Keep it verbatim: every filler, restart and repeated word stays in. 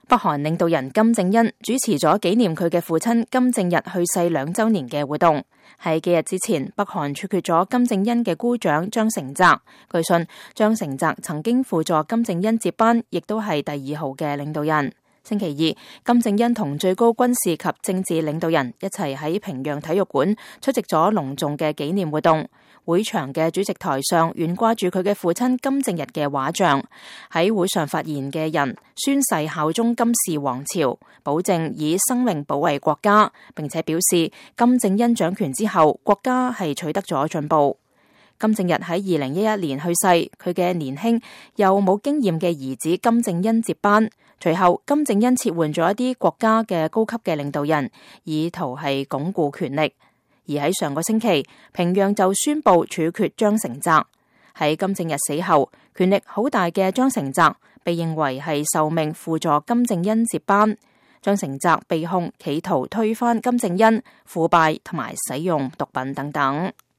北韓領導人金正恩主持咗紀念佢嘅父親金正日去世兩週年嘅活動。喺幾日之前，北韓處決咗金正恩嘅姑丈張成澤。據信，張成澤曾經輔助金正恩接班，亦都係第二號嘅領導人。星期二，金正恩同最高軍事及政治領導人一齊喺平壤體育館出席咗隆重嘅紀念活動。會場嘅主席台上懸掛住佢嘅父親金正日嘅畫像。喺會上發言嘅人宣誓效忠金氏王朝，保證以生命保衛國家，並且表示金正恩掌權之後，國家係取得咗進步。金正日喺二零一一年去世，佢嘅年輕又冇經驗嘅兒子金正恩接班。隨後，金正恩撤換咗一啲國家嘅高級嘅領導人，以圖係鞏固權力。而喺上個星期，平壤就宣布處決張成澤。喺金正日死後，權力好大嘅張成澤被認為係受命輔助金正恩接班。張成澤被控企圖推翻金正恩、腐敗同埋使用毒品等等。